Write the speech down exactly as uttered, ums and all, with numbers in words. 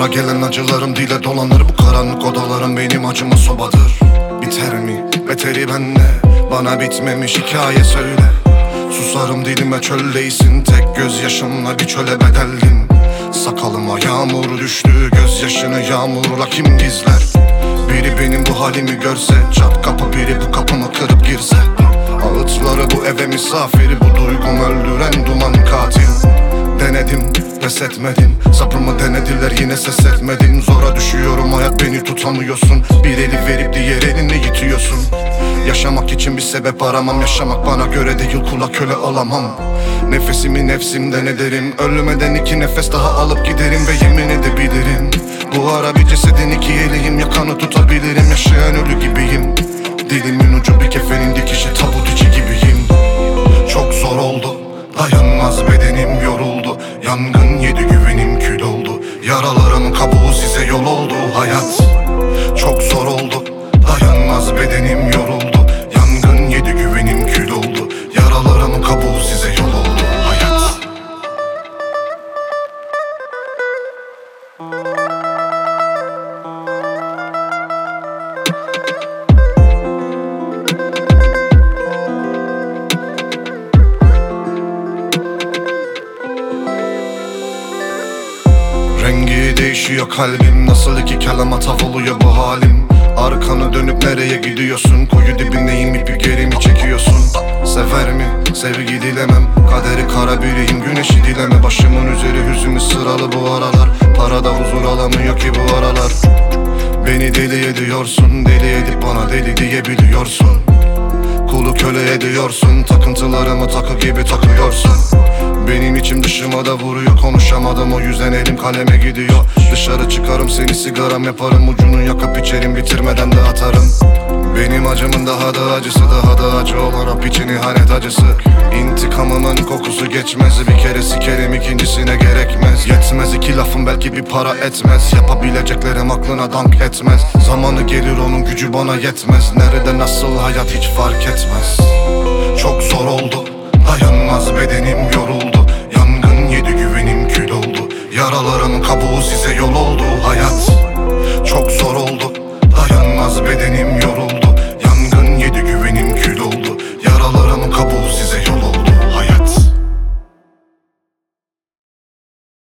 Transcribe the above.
Sonra gelen acılarım dile dolanır. Bu karanlık odalarım benim acımın sobadır. Biter mi? Beteri bende. Bana bitmemiş hikaye söyle. Susarım dilime çöldeysin. Tek gözyaşımla bir çöle bedeldim. Sakalıma yağmur düştü. Gözyaşını yağmurla kim gizler? Biri benim bu halimi görse, çat kapı biri bu kapımı kırıp girse. Ağıtları bu eve misafiri, bu duygum öldüren duman katil. Denedim, pes etmedim. Sabrımı denediler yine ses etmedim. Zora düşüyorum hayat beni tutamıyorsun. Bir eli verip diğer elini yitiyorsun. Yaşamak için bir sebep aramam. Yaşamak bana göre değil, kula köle olamam. Nefesimi nefsimden ederim. Ölmeden iki nefes daha alıp giderim ve yemin edebilirim. Bu ara bir cesedin iki eliyim, yakanı tutabilirim. Yaşayan ölü gibiyim. Dilimin ucu bir kefenin dikişi, tabut içi gibiyim. Çok zor oldu, dayanmaz bedenim yoruldu. Yangın yedi güvenim kül oldu. Yaralarımın kabuğu size yol oldu. Hayat çok zor oldu, dayanmaz bedenim yoruldu. Yangın yedi güvenim kül oldu. Yaralarımın kabuğu size yol oldu. Hayat. Rengi değişiyor kalbim. Nasıl iki kelama tav oluyor bu halim. Arkanı dönüp nereye gidiyorsun? Kuyu dibindeyim, ipi geri mi çekiyorsun? Sever mi? Sevgi dilemem. Kaderi kara biriyim, güneşi dileme. Başımın üzeri hüzünlü sıralı bu aralar. Parada huzur alamıyor ki bu aralar. Beni deli ediyorsun, deli edip bana deli diyebiliyorsun. Kulu köle ediyorsun, takıntılarımı takı gibi takıyorsun. Benim içim dışıma da vuruyor, konuşamadım o yüzden elim kaleme gidiyor. Dışarı çıkarım seni sigaram yaparım, ucunu yakıp içerim bitirmeden de atarım. Benim acımın daha da acısı, daha da acı olan rap için ihanet acısı. İntikamımın kokusu geçmez, bir kere sikerim ikincisine gerekmez. Yetmez iki lafım belki bir para etmez, yapabileceklerim aklına dank etmez. Zamanı gelir onun gücü bana yetmez, nerede nasıl hayat hiç fark etmez. Çok zor oldu, dayanmaz bedenim yoruldu.